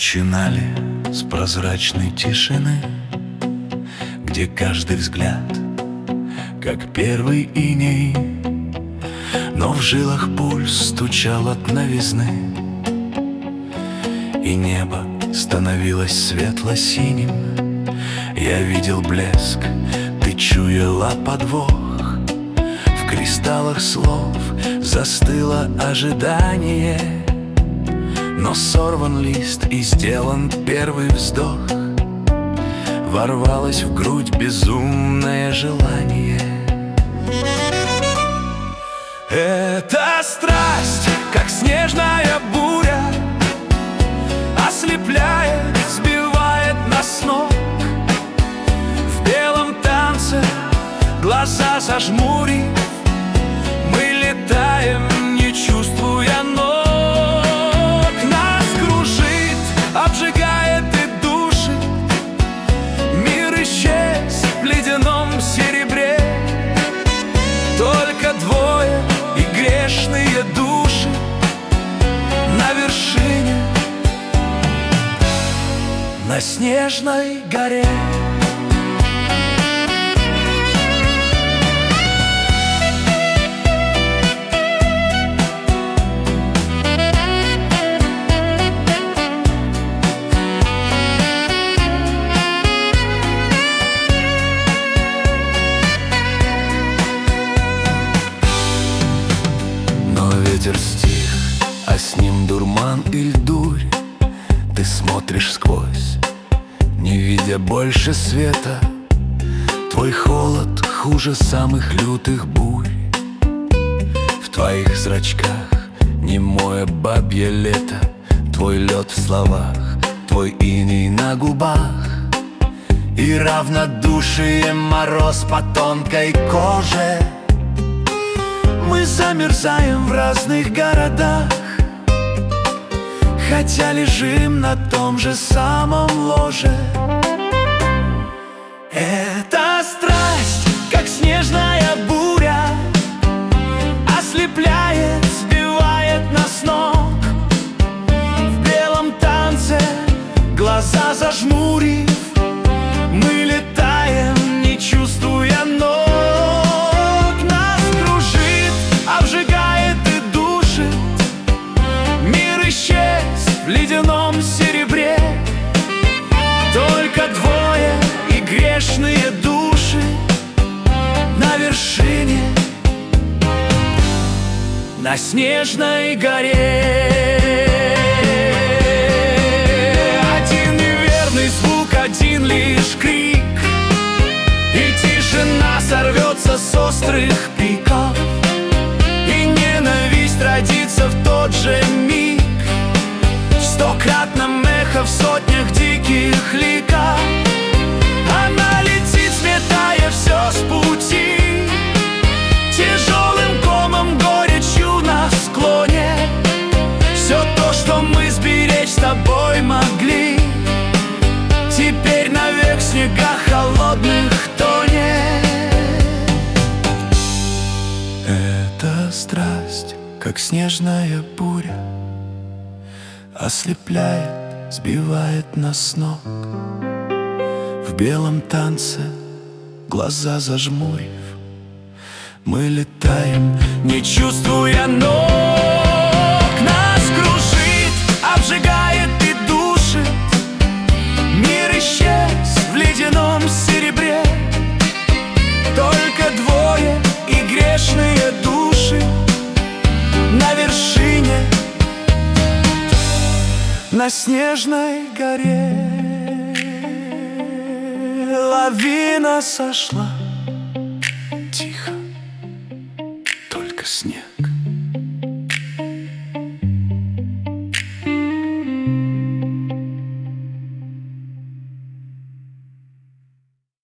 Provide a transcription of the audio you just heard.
начинали с прозрачной тишины, где каждый взгляд, как первый иней, но в жилах пульс стучал от новизны, и небо становилось светло-синим. Я видел блеск, ты чуяла подвох. В кристаллах слов застыло ожидание, но сорван лист и сделан первый вздох. Ворвалось в грудь безумное желание. Эта страсть, как снежная буря, ослепляет, сбивает нас с ног. В белом танце, глаза зажмурив, мы летаем, не чувствуя ног. Нас кружит, обжигает и душит. Мир исчез в ледяном серебре. Только двое и грешные души на вершине, на снежной горе. Ветер стих, а с ним дурман и льдурь. Ты смотришь сквозь, не видя больше света. Твой холод хуже самых лютых бурь. В твоих зрачках немое бабье лето. Твой лед в словах, твой иней на губах, и равнодушие мороз по тонкой коже. Мы замерзаем в разных городах, хотя лежим на том же самом ложе. Эта страсть, как снежная буря, ослепляет, сбивает нас с ног. В белом танце, глаза зажмурив, мы летаем, не чувствуя ног. Обжигает и душит. Мир исчез в ледяном серебре. Только двое и грешные души на вершине, на снежной горе. Один неверный звук, один лишь крик, и тишина сорвется с острых пиков. Родиться в тот же миг, в стократном эхо, в сотнях диких ликов. Она летит, сметая все с пути, тяжелым комом, горечью на склоне. Все то, что мы сберечь с тобой могли, теперь навек в снегах холодных тонет. Это страсть, как снежная буря, ослепляет, сбивает нас с ног. В белом танце, глаза зажмурив, мы летаем, не чувствуя ног. Нас кружит, обжигает и душит. Мир исчез в ледяном серебре. Только двое и грешные души на вершине, на снежной горе. Лавина сошла, тихо, только снег.